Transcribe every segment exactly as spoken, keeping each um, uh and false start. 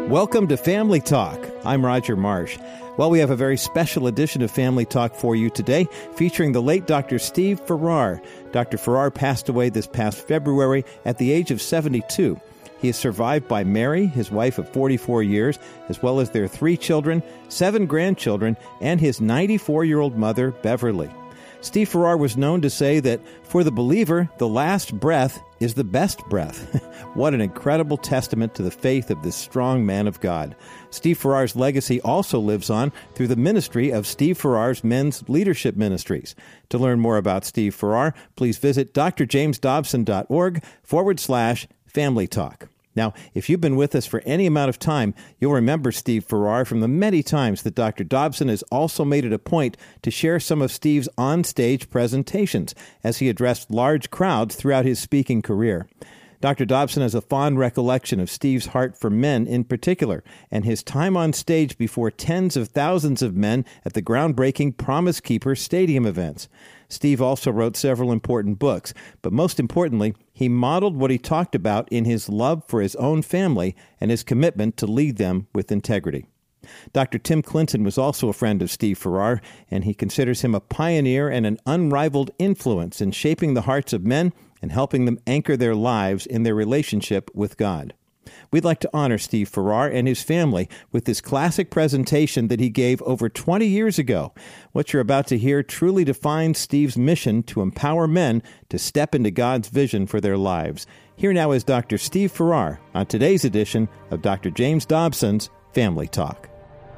Welcome to Family Talk. I'm Roger Marsh. Well, we have a very special edition of Family Talk for you today, featuring the late Doctor Steve Farrar. Doctor Farrar passed away this past February at the age of seventy-two. He is survived by Mary, his wife of forty-four years, as well as their three children, seven grandchildren, and his ninety-four-year-old mother, Beverly. Steve Farrar was known to say that for the believer, the last breath is the best breath. What an incredible testament to the faith of this strong man of God. Steve Farrar's legacy also lives on through the ministry of Steve Farrar's Men's Leadership Ministries. To learn more about Steve Farrar, please visit drjamesdobson.org forward slash family talk. Now, if you've been with us for any amount of time, you'll remember Steve Farrar from the many times that Doctor Dobson has also made it a point to share some of Steve's on-stage presentations as he addressed large crowds throughout his speaking career. Doctor Dobson has a fond recollection of Steve's heart for men in particular, and his time on stage before tens of thousands of men at the groundbreaking Promise Keeper Stadium events. Steve also wrote several important books, but most importantly, he modeled what he talked about in his love for his own family and his commitment to lead them with integrity. Doctor Tim Clinton was also a friend of Steve Farrar, and he considers him a pioneer and an unrivaled influence in shaping the hearts of men and helping them anchor their lives in their relationship with God. We'd like to honor Steve Farrar and his family with this classic presentation that he gave over twenty years ago. What you're about to hear truly defines Steve's mission to empower men to step into God's vision for their lives. Here now is Doctor Steve Farrar on today's edition of Doctor James Dobson's Family Talk.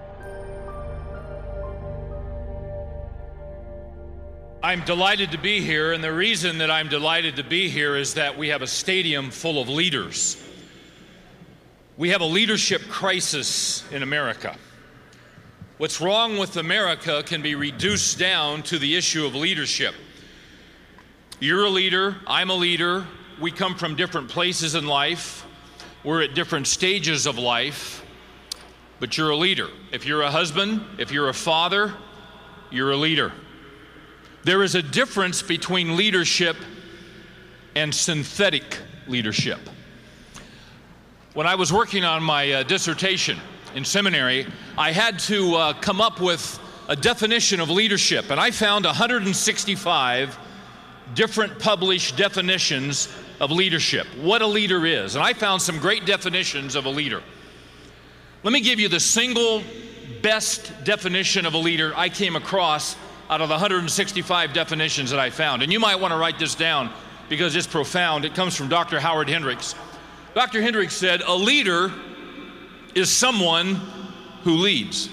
I'm delighted to be here, and the reason that I'm delighted to be here is that we have a stadium full of leaders. We have a leadership crisis in America. What's wrong with America can be reduced down to the issue of leadership. You're a leader, I'm a leader, we come from different places in life, we're at different stages of life, but you're a leader. If you're a husband, if you're a father, you're a leader. There is a difference between leadership and synthetic leadership. When I was working on my uh, dissertation in seminary, I had to uh, come up with a definition of leadership, and I found one hundred sixty-five different published definitions of leadership, what a leader is, and I found some great definitions of a leader. Let me give you the single best definition of a leader I came across out of the one hundred sixty-five definitions that I found, and you might want to write this down because it's profound. It comes from Doctor Howard Hendricks. Doctor Hendricks said, a leader is someone who leads.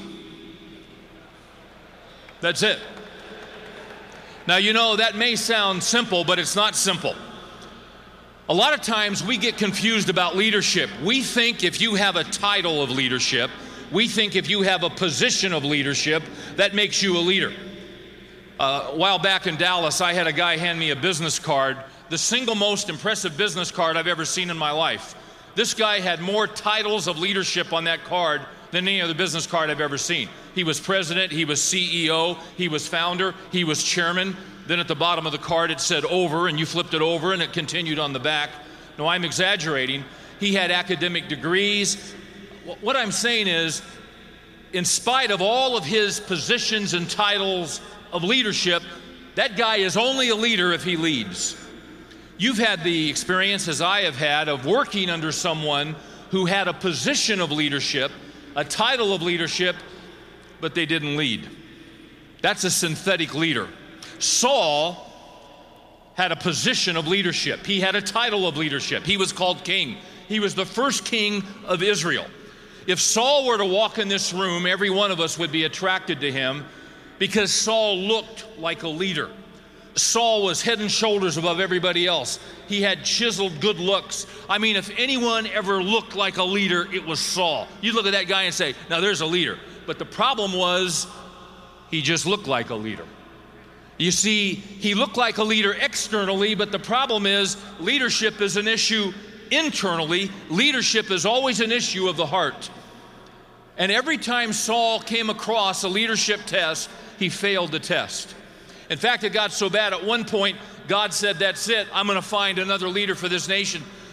That's it. Now, you know, that may sound simple, but it's not simple. A lot of times we get confused about leadership. We think if you have a title of leadership, we think if you have a position of leadership, that makes you a leader. Uh, a while back in Dallas, I had a guy hand me a business card, the single most impressive business card I've ever seen in my life. This guy had more titles of leadership on that card than any other business card I've ever seen. He was president, he was C E O, he was founder, he was chairman. Then at the bottom of the card it said over, and you flipped it over and it continued on the back. No, I'm exaggerating. He had academic degrees. What I'm saying is, in spite of all of his positions and titles of leadership, that guy is only a leader if he leads. You've had the experience, as I have had, of working under someone who had a position of leadership, a title of leadership, but they didn't lead. That's a synthetic leader. Saul had a position of leadership. He had a title of leadership. He was called king. He was the first king of Israel. If Saul were to walk in this room, every one of us would be attracted to him because Saul looked like a leader. Saul was head and shoulders above everybody else. He had chiseled good looks. I mean, if anyone ever looked like a leader, it was Saul. You look at that guy and say, now there's a leader. But the problem was, he just looked like a leader. You see, he looked like a leader externally, but the problem is, leadership is an issue internally. Leadership is always an issue of the heart. And every time Saul came across a leadership test, he failed the test. In fact, it got so bad at one point, God said, that's it, I'm going to find another leader for this nation.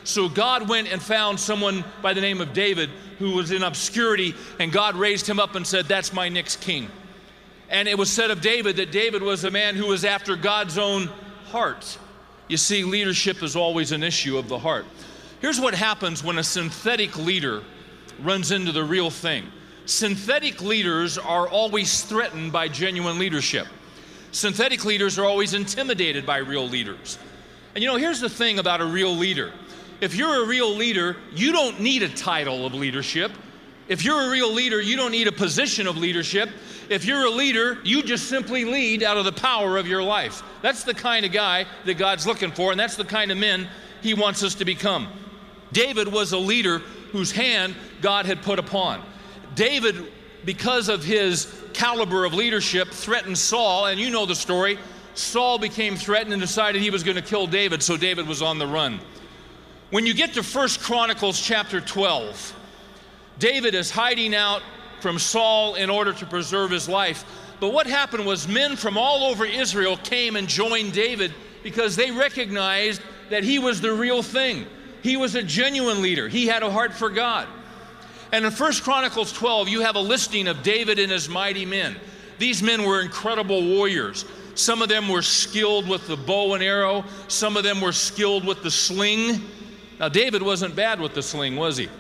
So God went and found someone by the name of David who was in obscurity, and God raised him up and said, that's my next king. And it was said of David that David was a man who was after God's own heart. You see, leadership is always an issue of the heart. Here's what happens when a synthetic leader runs into the real thing. Synthetic leaders are always threatened by genuine leadership. Synthetic leaders are always intimidated by real leaders. And you know, here's the thing about a real leader. If you're a real leader, you don't need a title of leadership. If you're a real leader, you don't need a position of leadership. If you're a leader, you just simply lead out of the power of your life. That's the kind of guy that God's looking for, and that's the kind of men he wants us to become. David was a leader whose hand God had put upon. David, because of his caliber of leadership, threatened Saul, and you know the story. Saul became threatened and decided he was going to kill David, so David was on the run. When you get to First Chronicles chapter twelve, David is hiding out from Saul in order to preserve his life. But what happened was men from all over Israel came and joined David because they recognized that he was the real thing. He was a genuine leader. He had a heart for God. And in First Chronicles twelve, you have a listing of David and his mighty men. These men were incredible warriors. Some of them were skilled with the bow and arrow. Some of them were skilled with the sling. Now, David wasn't bad with the sling, was he?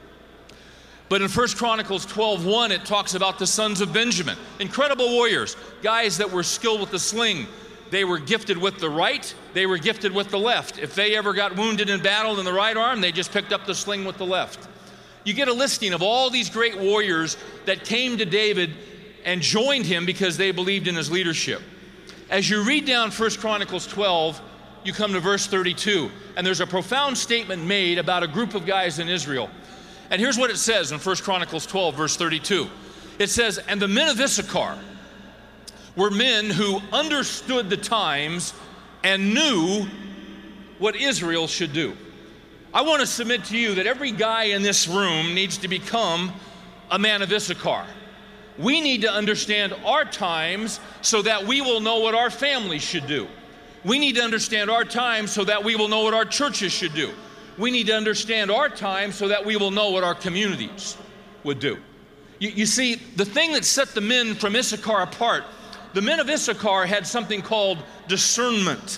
But in First Chronicles twelve one, it talks about the sons of Benjamin. Incredible warriors, guys that were skilled with the sling. They were gifted with the right, they were gifted with the left. If they ever got wounded in battle in the right arm, they just picked up the sling with the left. You get a listing of all these great warriors that came to David and joined him because they believed in his leadership. As you read down First Chronicles twelve, you come to verse thirty-two, and there's a profound statement made about a group of guys in Israel. And here's what it says in First Chronicles twelve, verse thirty-two. It says, and the men of Issachar were men who understood the times and knew what Israel should do. I want to submit to you that every guy in this room needs to become a man of Issachar. We need to understand our times so that we will know what our families should do. We need to understand our times so that we will know what our churches should do. We need to understand our time so that we will know what our communities would do. You, you see, the thing that set the men from Issachar apart, the men of Issachar had something called discernment.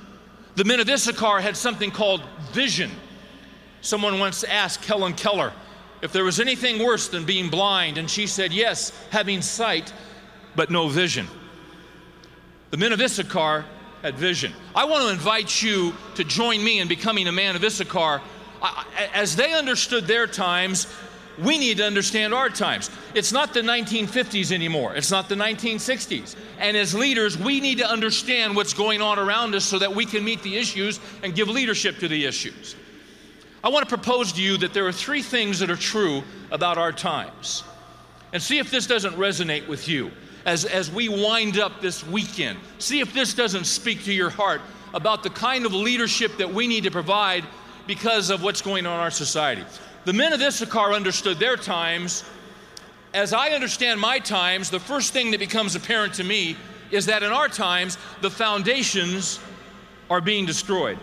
The men of Issachar had something called vision. Someone once asked Helen Keller if there was anything worse than being blind, and she said, yes, having sight, but no vision. The men of Issachar had vision. I want to invite you to join me in becoming a man of Issachar. As they understood their times, we need to understand our times. It's not the nineteen fifties anymore. It's not the nineteen sixties. And as leaders, we need to understand what's going on around us so that we can meet the issues and give leadership to the issues. I want to propose to you that there are three things that are true about our times. And see if this doesn't resonate with you as, as we wind up this weekend. See if this doesn't speak to your heart about the kind of leadership that we need to provide because of what's going on in our society. The men of Issachar understood their times. As I understand my times, the first thing that becomes apparent to me is that in our times, the foundations are being destroyed.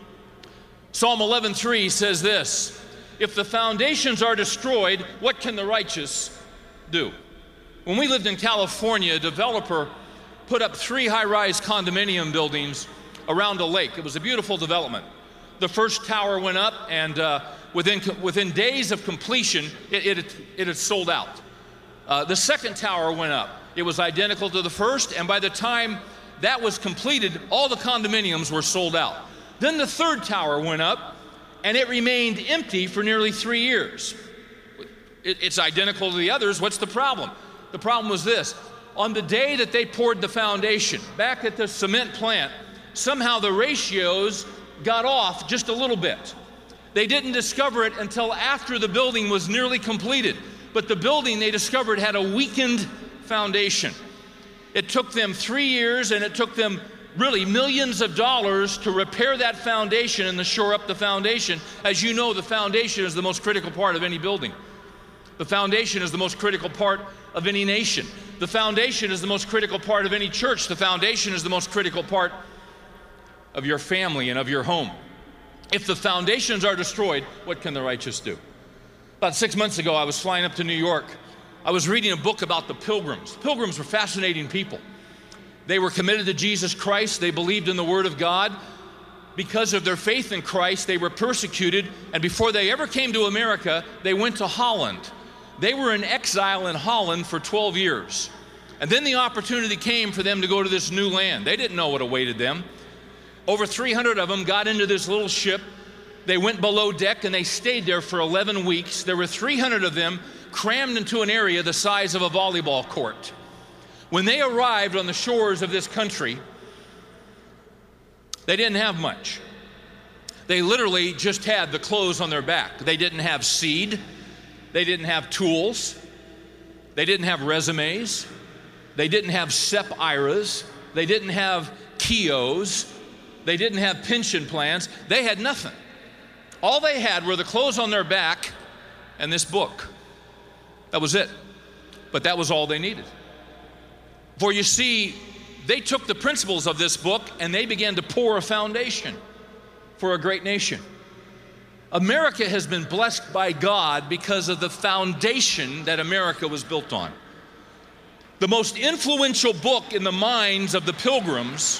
Psalm eleven three says this, if the foundations are destroyed, what can the righteous do? When we lived in California, a developer put up three high-rise condominium buildings around a lake. It was a beautiful development. The first tower went up, and uh, within, within days of completion, it, it, it had sold out. Uh, the second tower went up. It was identical to the first, and by the time that was completed, all the condominiums were sold out. Then the third tower went up, and it remained empty for nearly three years. It, it's identical to the others. What's the problem? The problem was this. On the day that they poured the foundation, back at the cement plant, somehow the ratios got off just a little bit. They didn't discover it until after the building was nearly completed. But the building, they discovered, had a weakened foundation. It took them three years, and it took them really millions of dollars to repair that foundation and to shore up the foundation. As you know, the foundation is the most critical part of any building. The foundation is the most critical part of any nation. The foundation is the most critical part of any church. The foundation is the most critical part of your family and of your home. If the foundations are destroyed, what can the righteous do? About six months ago, I was flying up to New York. I was reading a book about the Pilgrims. Pilgrims were fascinating people. They were committed to Jesus Christ. They believed in the Word of God. Because of their faith in Christ, they were persecuted, and before they ever came to America, they went to Holland. They were in exile in Holland for twelve years. And then the opportunity came for them to go to this new land. They didn't know what awaited them. Over three hundred of them got into this little ship. They went below deck and they stayed there for eleven weeks. There were three hundred of them crammed into an area the size of a volleyball court. When they arrived on the shores of this country, they didn't have much. They literally just had the clothes on their back. They didn't have seed. They didn't have tools. They didn't have resumes. They didn't have S E P I R As. They didn't have K I Os. They didn't have pension plans. They had nothing. All they had were the clothes on their back and this book. That was it. But that was all they needed. For you see, they took the principles of this book and they began to pour a foundation for a great nation. America has been blessed by God because of the foundation that America was built on. The most influential book in the minds of the Pilgrims,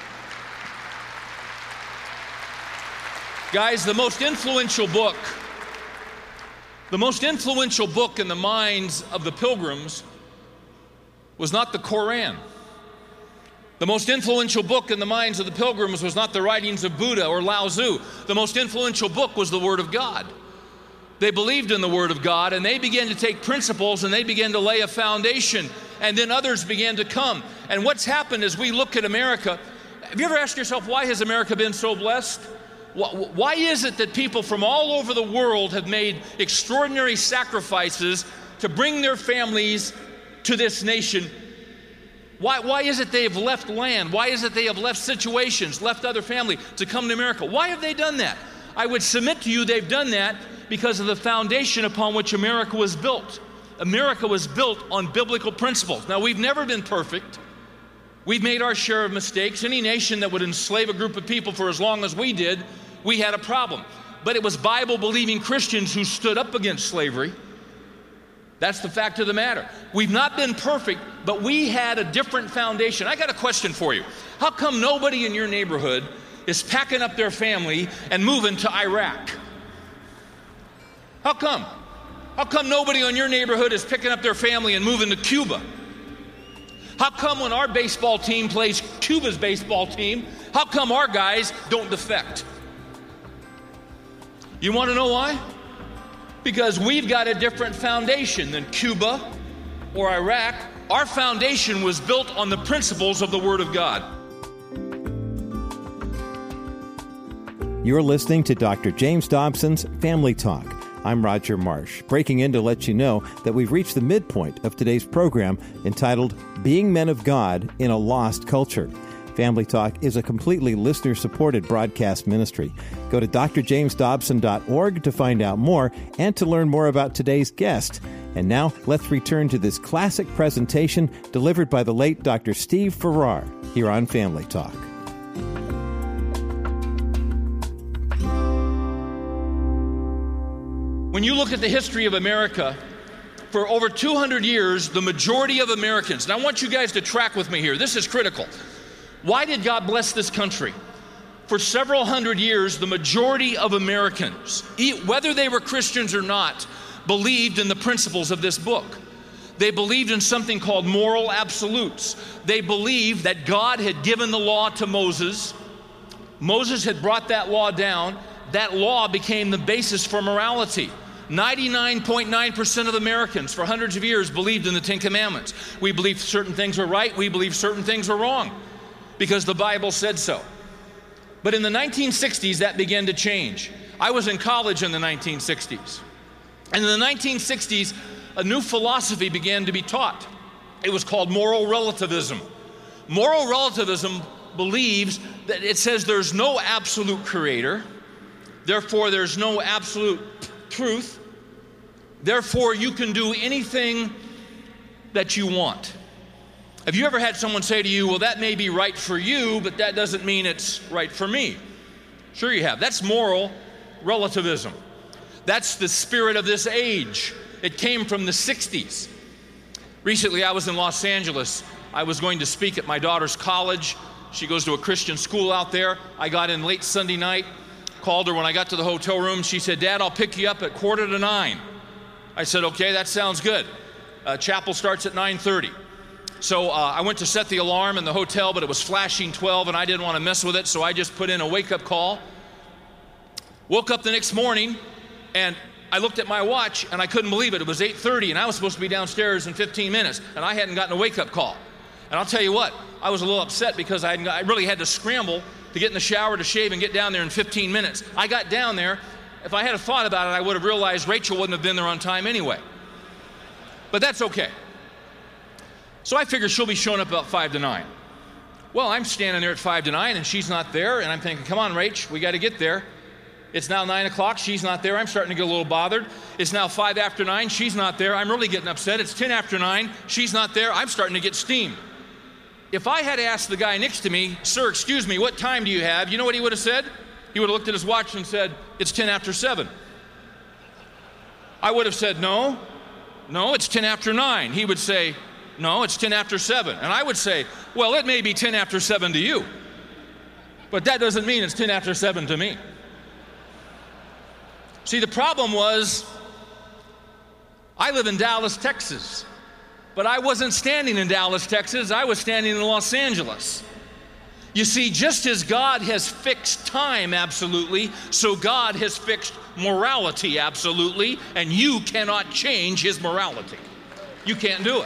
guys, the most influential book, the most influential book in the minds of the Pilgrims was not the Koran. The most influential book in the minds of the Pilgrims was not the writings of Buddha or Lao Tzu. The most influential book was the Word of God. They believed in the Word of God, and they began to take principles and they began to lay a foundation, and then others began to come. And what's happened is we look at America. Have you ever asked yourself, why has America been so blessed? Why is it that people from all over the world have made extraordinary sacrifices to bring their families to this nation? Why, why is it they have left land? Why is it they have left situations, left other family to come to America? Why have they done that? I would submit to you they've done that because of the foundation upon which America was built. America was built on biblical principles. Now, we've never been perfect. We've made our share of mistakes. Any nation that would enslave a group of people for as long as we did, we had a problem. But it was Bible-believing Christians who stood up against slavery. That's the fact of the matter. We've not been perfect, but we had a different foundation. I got a question for you. How come nobody in your neighborhood is packing up their family and moving to Iraq? How come? How come nobody in your neighborhood is picking up their family and moving to Cuba? How come when our baseball team plays Cuba's baseball team, how come our guys don't defect? You want to know why? Because we've got a different foundation than Cuba or Iraq. Our foundation was built on the principles of the Word of God. You're listening to Doctor James Dobson's Family Talk. I'm Roger Marsh, breaking in to let you know that we've reached the midpoint of today's program entitled Being Men of God in a Lost Culture. Family Talk is a completely listener-supported broadcast ministry. Go to d r james dobson dot org to find out more and to learn more about today's guest. And now, let's return to this classic presentation delivered by the late Doctor Steve Farrar here on Family Talk. When you look at the history of America, for over two hundred years, the majority of Americans, and I want you guys to track with me here, this is critical. Why did God bless this country? For several hundred years, the majority of Americans, whether they were Christians or not, believed in the principles of this book. They believed in something called moral absolutes. They believed that God had given the law to Moses. Moses had brought that law down. That law became the basis for morality. ninety-nine point nine percent of Americans for hundreds of years believed in the Ten Commandments. We believed certain things were right. We believed certain things were wrong because the Bible said so. But in the nineteen sixties, that began to change. I was in college in the nineteen sixties. And in the nineteen sixties, a new philosophy began to be taught. It was called moral relativism. Moral relativism believes that it says there's no absolute creator, therefore there's no absolute truth, therefore you can do anything that you want. Have you ever had someone say to you, well, that may be right for you, but that doesn't mean it's right for me? Sure you have. That's moral relativism. That's the spirit of this age. It came from the sixties. Recently, I was in Los Angeles. I was going to speak at my daughter's college. She goes to a Christian school out there. I got in late Sunday night, called her when I got to the hotel room. She said, "Dad, I'll pick you up at quarter to nine." I said, "Okay, that sounds good." Uh, chapel starts at nine thirty. So uh, I went to set the alarm in the hotel, but it was flashing twelve, and I didn't want to mess with it, so I just put in a wake-up call. Woke up the next morning, and I looked at my watch, and I couldn't believe it. It was eight thirty, and I was supposed to be downstairs in fifteen minutes, and I hadn't gotten a wake-up call. And I'll tell you what, I was a little upset because I, hadn't got, I really had to scramble to get in the shower, to shave, and get down there in fifteen minutes. I got down there. If I had a thought about it, I would have realized Rachel wouldn't have been there on time anyway. But that's okay. So I figured she'll be showing up about five to nine. Well, I'm standing there at five to nine, and she's not there, and I'm thinking, come on, Rach, we got to get there. It's now nine o'clock, she's not there. I'm starting to get a little bothered. It's now five after nine, she's not there. I'm really getting upset. It's ten after nine, she's not there. I'm starting to get steamed. If I had asked the guy next to me, "Sir, excuse me, what time do you have?" You know what he would have said? He would have looked at his watch and said, "It's ten after seven. I would have said, "No, no, it's ten after nine. He would say, "No, it's ten after seven. And I would say, "Well, it may be ten after seven to you, but that doesn't mean it's ten after seven to me." See, the problem was, I live in Dallas, Texas, but I wasn't standing in Dallas, Texas. I was standing in Los Angeles. You see, just as God has fixed time absolutely, so God has fixed morality absolutely, and you cannot change his morality. You can't do it.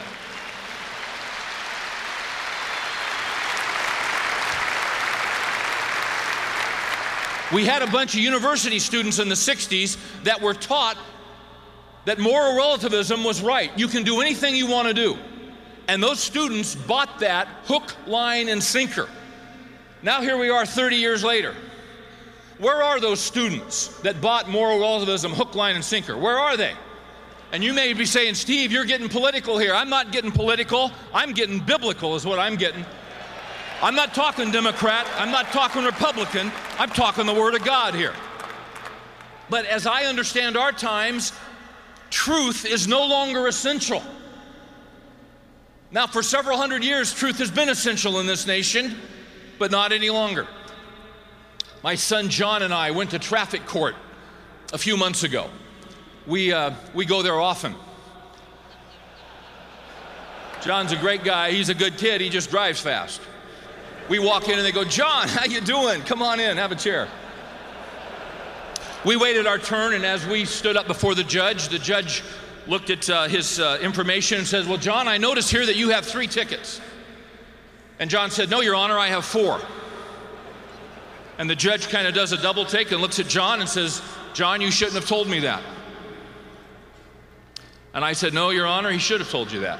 We had a bunch of university students in the sixties that were taught that moral relativism was right. You can do anything you want to do. And those students bought that hook, line, and sinker. Now here we are thirty years later. Where are those students that bought moral relativism hook, line, and sinker? Where are they? And you may be saying, "Steve, you're getting political here." I'm not getting political. I'm getting biblical is what I'm getting. I'm not talking Democrat. I'm not talking Republican. I'm talking the Word of God here. But as I understand our times, truth is no longer essential. Now, for several hundred years, truth has been essential in this nation, but not any longer. My son John and I went to traffic court a few months ago. We, uh, we go there often. John's a great guy. He's a good kid. He just drives fast. We walk in and they go, "John, how you doing? Come on in, have a chair." We waited our turn, and as we stood up before the judge, the judge looked at uh, his uh, information and says, "Well, John, I notice here that you have three tickets." And John said, "No, Your Honor, I have four." And the judge kind of does a double take and looks at John and says, "John, you shouldn't have told me that." And I said, "No, Your Honor, he should have told you that."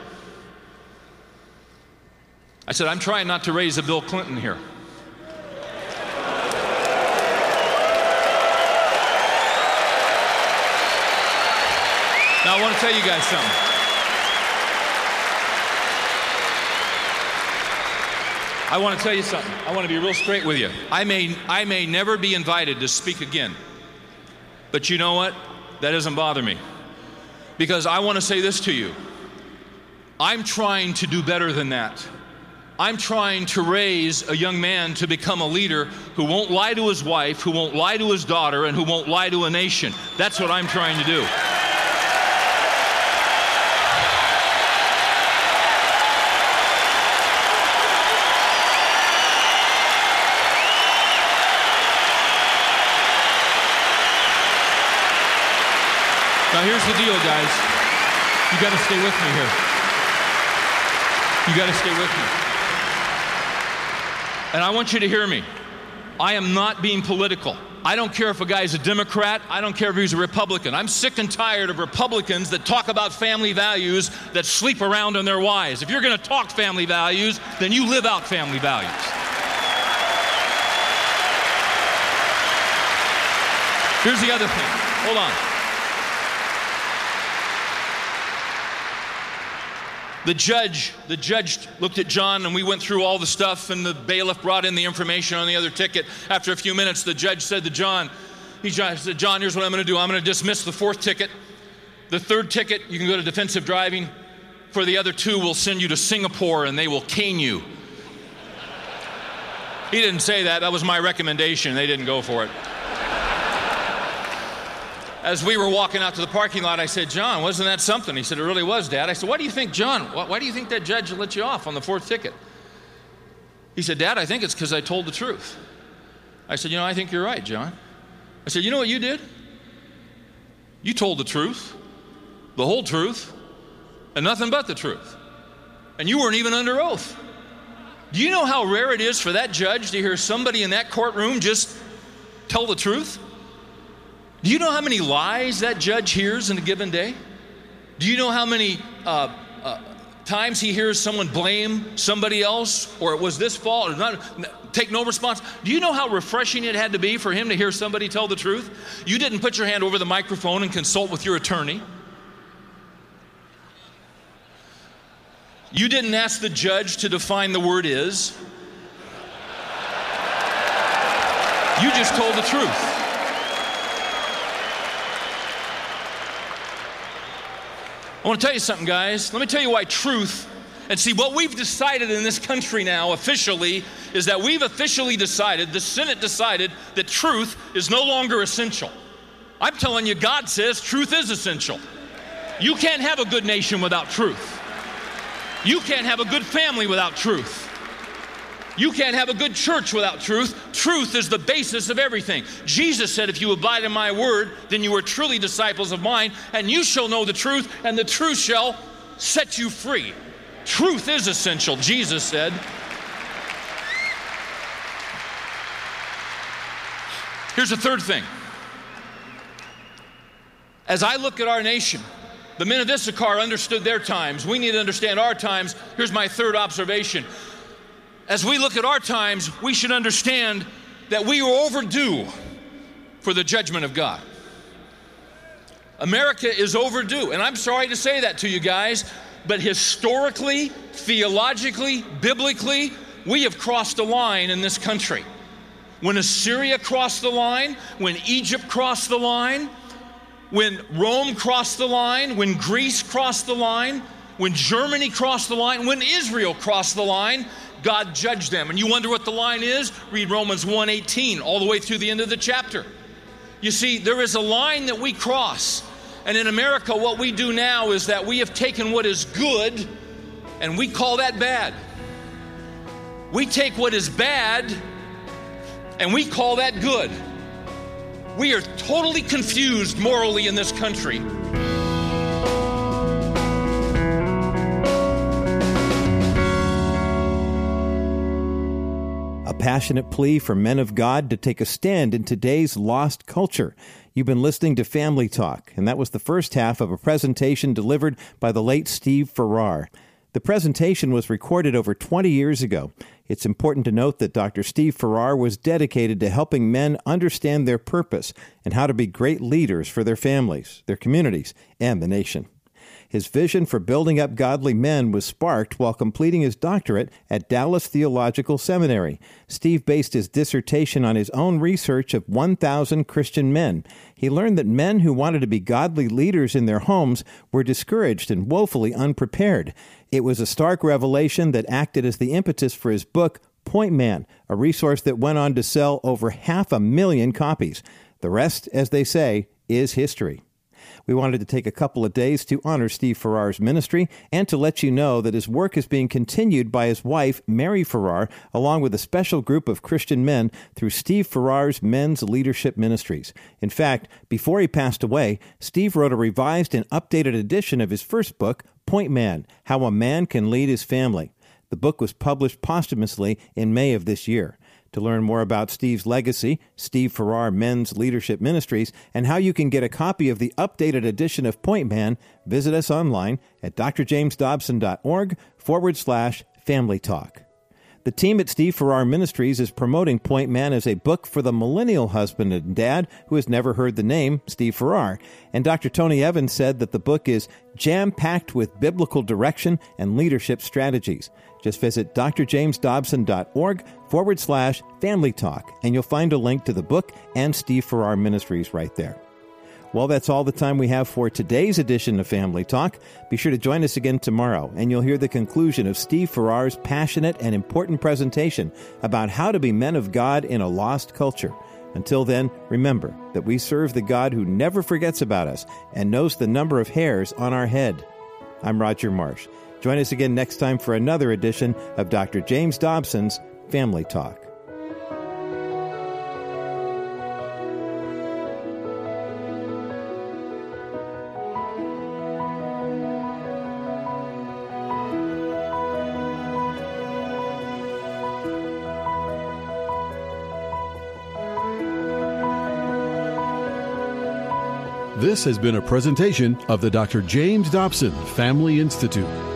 I said, "I'm trying not to raise a Bill Clinton here." Now I want to tell you guys something. I want to tell you something. I want to be real straight with you. I may, I may never be invited to speak again. But you know what? That doesn't bother me. Because I want to say this to you. I'm trying to do better than that. I'm trying to raise a young man to become a leader who won't lie to his wife, who won't lie to his daughter, and who won't lie to a nation. That's what I'm trying to do. Now here's the deal, guys. You got to stay with me here. You got to stay with me. And I want you to hear me. I am not being political. I don't care if a guy's a Democrat. I don't care if he's a Republican. I'm sick and tired of Republicans that talk about family values that sleep around on their wives. If you're going to talk family values, then you live out family values. Here's the other thing. Hold on. The judge, the judge looked at John, and we went through all the stuff, and the bailiff brought in the information on the other ticket. After a few minutes, the judge said to John, he said, John, here's what I'm going to do. I'm going to dismiss the fourth ticket. The third ticket, you can go to defensive driving. For the other two, we'll send you to Singapore, and they will cane you. He didn't say that. That was my recommendation. They didn't go for it. As we were walking out to the parking lot, I said, John, wasn't that something? He said, it really was, Dad. I said, why do you think, John, why, why do you think that judge let you off on the fourth ticket? He said, Dad, I think it's because I told the truth. I said, you know, I think you're right, John. I said, you know what you did? You told the truth, the whole truth, and nothing but the truth. And you weren't even under oath. Do you know how rare it is for that judge to hear somebody in that courtroom just tell the truth? Do you know how many lies that judge hears in a given day? Do you know how many uh, uh, times he hears someone blame somebody else, or it was this fault, or not, take no response? Do you know how refreshing it had to be for him to hear somebody tell the truth? You didn't put your hand over the microphone and consult with your attorney. You didn't ask the judge to define the word is. You just told the truth. I want to tell you something, guys. Let me tell you why truth, and see, what we've decided in this country now officially is that we've officially decided, the Senate decided, that truth is no longer essential. I'm telling you, God says truth is essential. You can't have a good nation without truth. You can't have a good family without truth. You can't have a good church without truth. Truth is the basis of everything. Jesus said, if you abide in my word, then you are truly disciples of mine, and you shall know the truth, and the truth shall set you free. Truth is essential, Jesus said. Here's the third thing. As I look at our nation, the men of Issachar understood their times. We need to understand our times. Here's my third observation. As we look at our times, we should understand that we are overdue for the judgment of God. America is overdue, and I'm sorry to say that to you guys, but historically, theologically, biblically, we have crossed a line in this country. When Assyria crossed the line, when Egypt crossed the line, when Rome crossed the line, when Greece crossed the line, when Germany crossed the line, when Israel crossed the line, God judged them. And you wonder what the line is? Read Romans one eighteen all the way through the end of the chapter. You see, there is a line that we cross. And in America, what we do now is that we have taken what is good and we call that bad. We take what is bad and we call that good. We are totally confused morally in this country. A passionate plea for men of God to take a stand in today's lost culture. You've been listening to Family Talk, and that was the first half of a presentation delivered by the late Steve Farrar. The presentation was recorded over twenty years ago. It's important to note that Doctor Steve Farrar was dedicated to helping men understand their purpose and how to be great leaders for their families, their communities, and the nation. His vision for building up godly men was sparked while completing his doctorate at Dallas Theological Seminary. Steve based his dissertation on his own research of one thousand Christian men. He learned that men who wanted to be godly leaders in their homes were discouraged and woefully unprepared. It was a stark revelation that acted as the impetus for his book, Point Man, a resource that went on to sell over half a million copies. The rest, as they say, is history. We wanted to take a couple of days to honor Steve Farrar's ministry and to let you know that his work is being continued by his wife, Mary Farrar, along with a special group of Christian men through Steve Farrar's Men's Leadership Ministries. In fact, before he passed away, Steve wrote a revised and updated edition of his first book, Point Man, How a Man Can Lead His Family. The book was published posthumously in May of this year. To learn more about Steve's legacy, Steve Farrar Men's Leadership Ministries, and how you can get a copy of the updated edition of Point Man, visit us online at drjamesdobson.org forward slash family talk. The team at Steve Farrar Ministries is promoting Point Man as a book for the millennial husband and dad who has never heard the name Steve Farrar. And Doctor Tony Evans said that the book is jam-packed with biblical direction and leadership strategies. Just visit drjamesdobson.org forward slash family talk, and you'll find a link to the book and Steve Farrar Ministries right there. Well, that's all the time we have for today's edition of Family Talk. Be sure to join us again tomorrow, and you'll hear the conclusion of Steve Farrar's passionate and important presentation about how to be men of God in a lost culture. Until then, remember that we serve the God who never forgets about us and knows the number of hairs on our head. I'm Roger Marsh. Join us again next time for another edition of Doctor James Dobson's Family Talk. This has been a presentation of the Doctor James Dobson Family Institute.